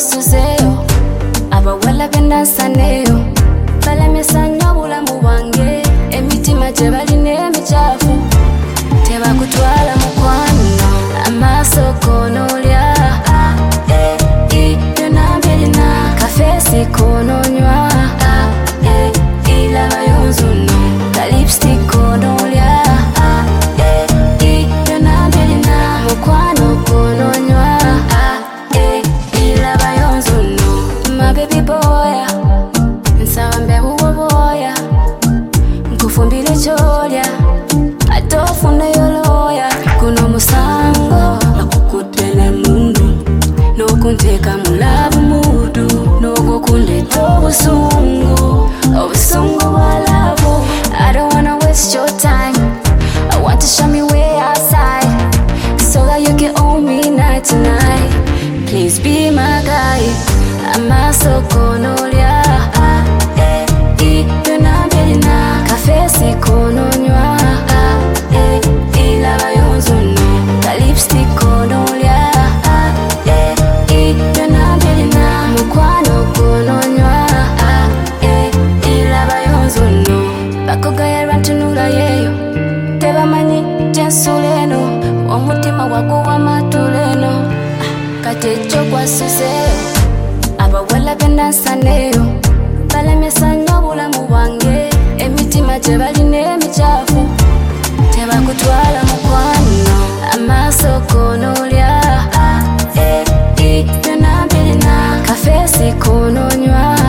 kwasuzeyo abawala bendansaneyo balemesa nnyo obulamu bwange emitima gye balina emicafu tebakutwala mukwano amaaso konoolya byonna mbirina kafeesi konoonywa ilabayo nzuno ka lipstick konoolya byonna mbirina mukwano konoonywa ilabayo nzuno my baby boya nsaba mbebuwo bwoya nkufumbire kyolya ate ofuneyo looya guno musango nakukudde ne mundu n'okunteeka mu laavu muudu n'ogwokundeta obusungu bwa laavu. I don't wanna waste your time. I want to show me way outside so that you can own me night to night. Please be my guy. Amaaso konoolya byonna mbirina kafeesi konoonywa ilabayo nzuno ka lipstick konoolya byonna mbirina mukwano konoonywa ilabayo nzuno bakugayirwa ntunula yeeyo tebamanyi gyensula eno omutima waguwa matula eno kati ekyo kwasuzeyo abawala bendansaneyo balemesa nnyo obulamu bwange emitima gye balina emicafu tebakutwala mukwano amaaso konoolya byonna mbirina kafeesi konoonywa